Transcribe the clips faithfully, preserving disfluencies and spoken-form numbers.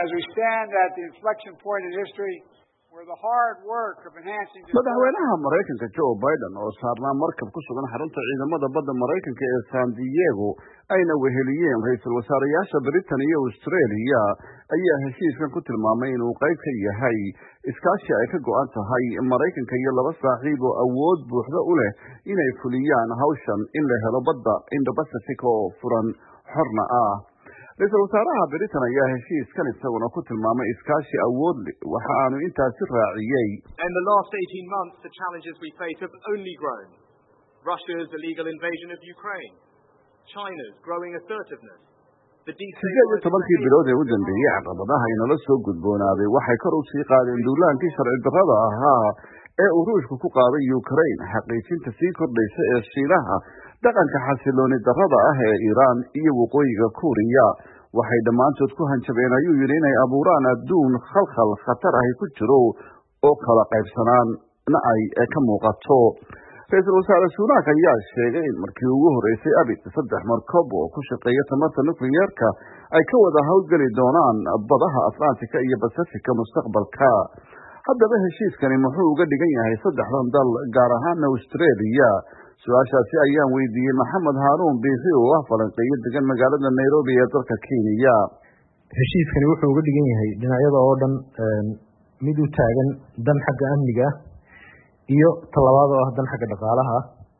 as we stand at the inflection point in history where the hard work of enhancing madaxweynaha Mareykanka Joe Biden oo saarnaa markab ku sugan xarunta ciidamada badda Mareykanka ee San Diego ayna weheliyeen ra'iisul wasaarayaasha Britain iyo Australia ayaa heshiiskan ku tilmaamay inuu qayb ka yahay iskaashi ay ka go'an tahay Mareykanka iyo laba saaxiib oo awood buuxda u leh inay fuliyaan hawshan in la helo badda Indo-Pacific oo furan xorna ah. ra'iisul wasaaraha Britain ayaa heshiiskan isaguna ku tilmaamay iskaashi awood leh waxa aanu intaasi raaciyay. In the last eighteen months the challenges we face have only grown. Russia's illegal invasion of Ukraine, China's growing assertiveness. sideed iyo tobankii bilood ee u dambeeyay caqabadaha inala soo gudboonaaday waxay kor u sii qaadeen duulaankii sharci darrada ahaa ee uu Ruushku ku qaaday Ukraine, xaqiijinta sii kordhaysa ee Shiinaha, dhaqanka xasilooni darrada ah ee Iran iyo waqooyiga Kuuriya waxay dhammaantood ku hanjabeen ayuu yidhi inay abuuraan adduun khalkhal khatar ahi ku jiro oo kala qaybsanaana ay ka muuqato. ra'iisul wasaare Sunak ayaa sheegay in markii ugu horeysay abid saddex markab oo ku shaqeeya tamarta nukliyeerka ay ka wada hawlgeli doonaan badaha Atlantika iyo Pacifica mustaqbalka. haddaba heshiiskani muxuu uga dhigan yahay saddexdan dal gaar ahaan Australia? su-aashaasi ayaan weydiiyey Maxamed Haruun Biixi oo ah falanqeeyo degan magaalada Nairobi ee dalka Kenya. heshiiskani wuxuu uga dhigan yahay dhinacyada oo dhan mid u taagan dan xagga amniga iyo talabaad oo ah dan xagga dhaqaalaha.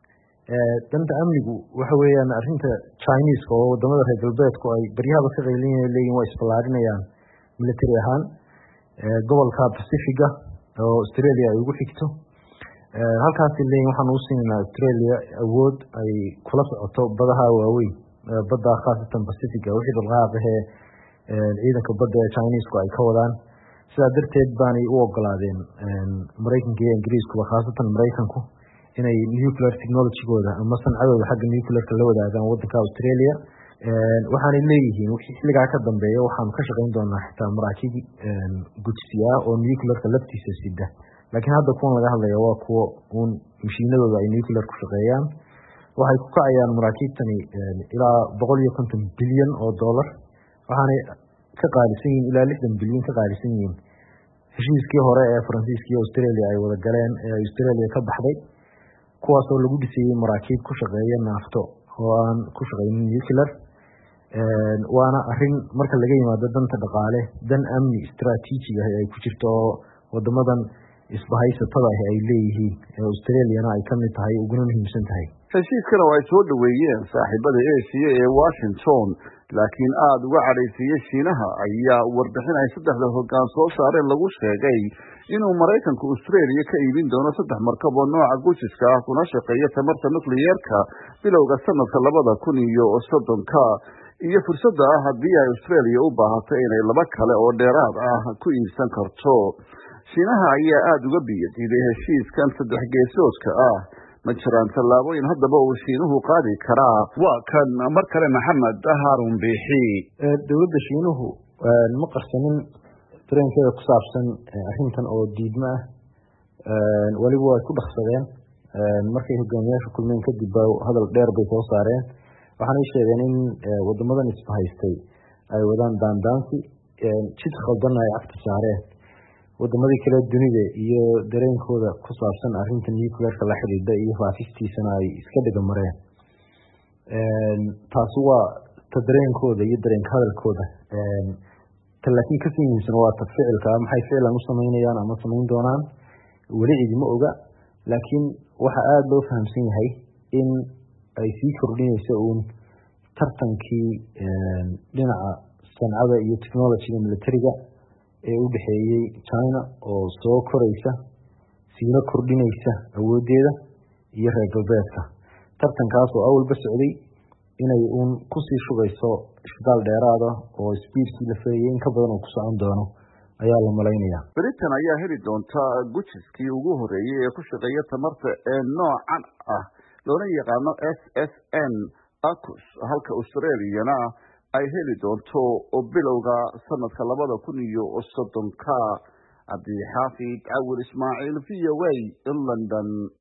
danta amnigu waxa weeyaan arrinta Chinese oo wadamada reer galbeedku ay baryahaba ka qaylinayaan leeyihiin waa isballaarinayaan military ahaan gobolka Pacifica oo Australia ay ugu xigto. halkaas leeyahay waxaan u siinaynaa Australia awood ay kula socoto badaha waaweyn badda khaasatan Pacifica wixii dhaqaaq ah ee ciidanka badda ee Chinese-ku ay ka wadaan. sidaa darteed baanay u ogolaadeen Mareykanka iyo Ingiriisku khaasatan Mareykanku inay nuclear technology-gooda ama sancadooda xagga nuclear-ka la wadaagaan waddanka Australia. waxaanay leeyihiin wixii xilligaa ka dambeeya waxaan ka shaqayn doonaa xitaa maraakiib gudsiya oo nuclear-ka laftiisa sida. laakiin hadda kuwan laga hadlaya waa kuwa uun mashiinadooda ay nuclear ku shaqeeyaan. waxay ku kacayaan maraakiibtani ilaa boqol iyo konton bilyan oo dollar waxaanay ka qaalisan yihiin ilaa lixdan bilyan ka qaalisan yihiin heshiiskii hore ee Faransiiska iyo Australia ay wada galeen ee Australia ka baxday kuwaasoo lagu dhisayay maraakiib ku shaqeeya naafto oo aan ku shaqeynin nuclear. waana arrin marka laga yimaado danta dhaqaale dan amni istaraatiiji ah ay ku jirto oo wadamadan isbahaysatada ah ay leeyihiin ee Australia-na ay ka mid tahay uguna muhiimsan tahay. heshiiskan oo ay soo dhaweeyeen saaxiibada Asia ee Washington laakiin aad uga cadhaysiyay Shiinaha ayaa warbixin ay saddexda hoggaan soo saareen lagu sheegay inuu Mareykanku Australia ka iibin doono saddex markab oo nooca gujiska ah kuna shaqeeya tamarta nukliyeerka bilowga sanadka labada kun iyo soddonka iyo fursadda ah haddii ay Australia u baahato inay laba kale oo dheeraad ah ku iibsan karto. Shiinaha ayaa aad uga biyadiiday heshiiskan saddex geesoodka ah. ma jiraan tallaabooyin haddaba uu Shiinuhu qaadi karaa? waa kan mar kale Maxamed Haruun Biixi. dowladda Shiinuhu ma qarsanin dareenkeeda ku saabsan arrintan oo diidma ah. waliba way ku dhaqsadeen markay hogaamiyaasha kulmeen kadib hadal dheer bay soo saareen. waxaanay sheegeen in wadamadan isbahaystay ay wadaan daandaansi jid khaldan ay cagta saareen wadamadii kale dunida iyo dareenkooda ku saabsan arrinta nuclear-ka la xidhiidha iyo faafistiisana ay iska dhiga mareen. taasi waa ta dareenkooda iyo dareenka hadalkooda. ta laakiin kasii muhiimsan waa ta ficilka maxay ficlan u samaynayaan ama samayn doonaan weli cidima oga. laakiin waxa aada loo fahamsan yahay in ay sii kordhinayso uun tartankii dhinaca sancada iyo technology-ga militariga ee u dhexeeyay China oo soo koraysa siina kordhinaysa awoodeeda iyo reer galbeedka. tartankaas oo awalba socday inay uun kusii shugayso shidaal dheeraada oo speedkii la feeyay in ka badan oo ku socon doono ayaa la malaynayaa. Britain ayaa heli doonta gujiskii ugu horeeyay ee ku shaqeeya tamarta ee noocan ah loona yaqaano S S N AUKUS halka Australia-na ay heli doonto oo bilowga sanadka labada kun iyo soddonka. Cabdi Xaafid Awil Ismaaciil V O A in London.